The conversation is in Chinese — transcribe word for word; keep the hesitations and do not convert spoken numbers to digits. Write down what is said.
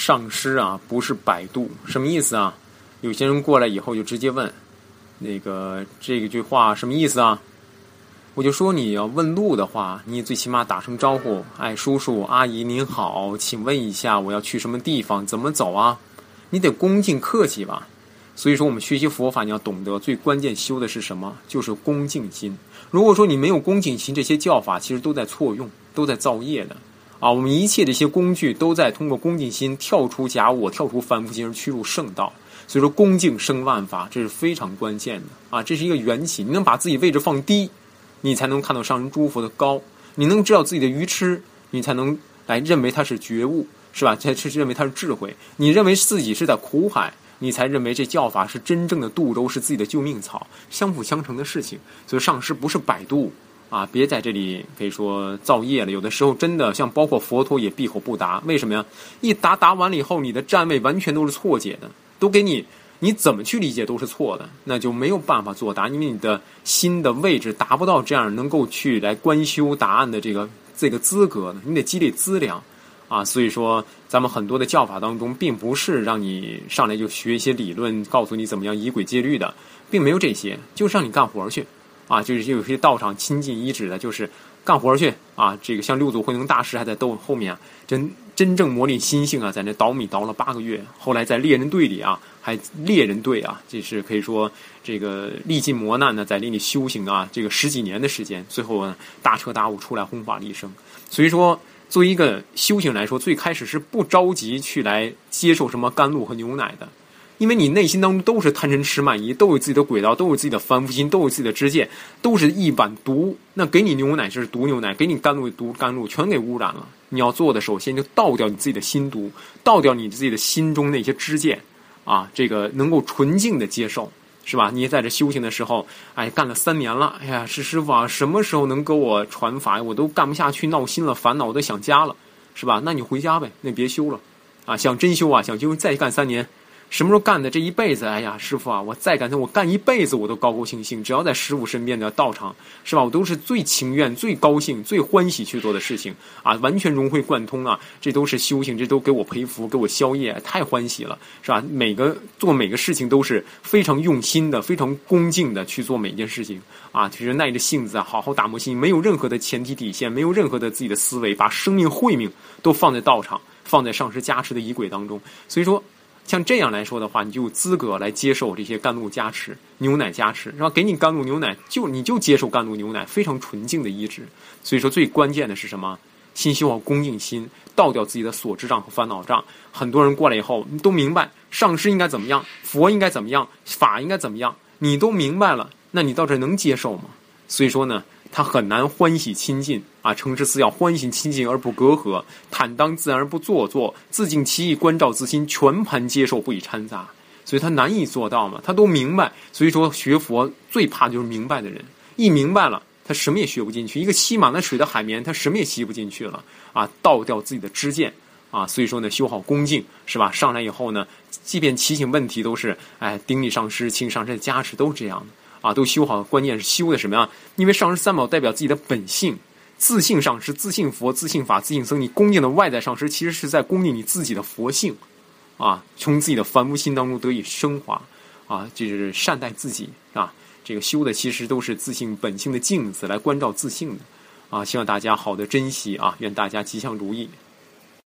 上师啊，不是百度，什么意思啊？有些人过来以后就直接问，那个这个句话什么意思啊？我就说你要问路的话，你最起码打声招呼，哎，叔叔阿姨您好，请问一下我要去什么地方，怎么走啊？你得恭敬客气吧。所以说我们学习佛法，你要懂得最关键修的是什么？就是恭敬心。如果说你没有恭敬心，这些教法其实都在错用，都在造业的啊。我们一切这些工具都在通过恭敬心跳出假我，跳出凡夫心而趋入圣道。所以说恭敬生万法，这是非常关键的啊，这是一个缘起。你能把自己位置放低，你才能看到上人诸佛的高，你能知道自己的愚痴，你才能来认为它是觉悟，是吧？才是认为它是智慧。你认为自己是在苦海，你才认为这教法是真正的渡舟，是自己的救命草，相辅相成的事情。所以上师不是百度啊，别在这里可以说造业了。有的时候真的像包括佛陀也闭口不答，为什么呀？一答答完了以后，你的站位完全都是错解的，都给你你怎么去理解都是错的，那就没有办法作答，因为你的心的位置达不到这样能够去来观修答案的这个这个资格的，你得积累资粮啊。所以说咱们很多的教法当中，并不是让你上来就学一些理论，告诉你怎么样以轨戒律的，并没有这些，就是让你干活去啊。就是有些道场亲近遗址的，就是干活去啊。这个像六祖慧能大师还在斗后面啊，真真正磨练心性啊，在那捣米捣了八个月，后来在猎人队里啊，还猎人队啊，这是可以说这个历尽磨难呢，在那里修行啊，这个十几年的时间，最后呢大彻大悟出来弘法利生。所以说作为一个修行来说，最开始是不着急去来接受什么甘露和牛奶的，因为你内心当中都是贪嗔痴慢疑，都有自己的轨道，都有自己的凡夫心，都有自己的知见，都是一碗毒。那给你牛奶就是毒牛奶，给你甘露毒甘露，全给污染了。你要做的首先就倒掉你自己的心毒，倒掉你自己的心中那些知见啊，这个能够纯净的接受，是吧？你也在这修行的时候，哎，干了三年了，哎呀，是师傅啊，什么时候能给我传法？我都干不下去，闹心了，烦恼，我都想家了，是吧？那你回家呗，那别修了啊！想真修啊，想修再干三年。什么时候干的这一辈子？哎呀，师傅啊，我再干，我干一辈子我都高高兴兴。只要在师傅身边的道场，是吧？我都是最情愿、最高兴、最欢喜去做的事情啊，完全融会贯通啊！这都是修行，这都给我培福，给我消业，太欢喜了，是吧？每个做每个事情都是非常用心的、非常恭敬的去做每一件事情啊，就是耐着性子啊，好好打磨心，没有任何的前提底线，没有任何的自己的思维，把生命慧命都放在道场，放在上师加持的仪轨当中。所以说，像这样来说的话，你就有资格来接受这些甘露加持、牛奶加持，然后给你甘露牛奶，就你就接受甘露牛奶，非常纯净的医治。所以说，最关键的是什么？心修好恭敬心，倒掉自己的所知障和烦恼障。很多人过来以后，你都明白上师应该怎么样，佛应该怎么样，法应该怎么样，你都明白了，那你到这能接受吗？所以说呢，他很难欢喜亲近啊！诚实思要欢喜亲近而不隔阂，坦当自然而不做作，自净其意，关照自心，全盘接受，不以掺杂。所以他难以做到嘛，他都明白。所以说学佛最怕就是明白的人，一明白了，他什么也学不进去。一个吸满了水的海绵，他什么也吸不进去了啊！倒掉自己的知见啊！所以说呢，修好恭敬是吧？上来以后呢，即便提醒问题都是哎，顶礼上师，请上师的加持，都是这样的。啊，都修好，关键是修的什么呀？因为上师三宝代表自己的本性，自性上师、自性佛、自性法、自性僧。你恭敬的外在上师，其实是在恭敬你自己的佛性，啊，从自己的凡夫心当中得以升华，啊，就是善待自己啊。这个修的其实都是自性本性的镜子，来关照自性的，啊，希望大家好的珍惜啊，愿大家吉祥如意。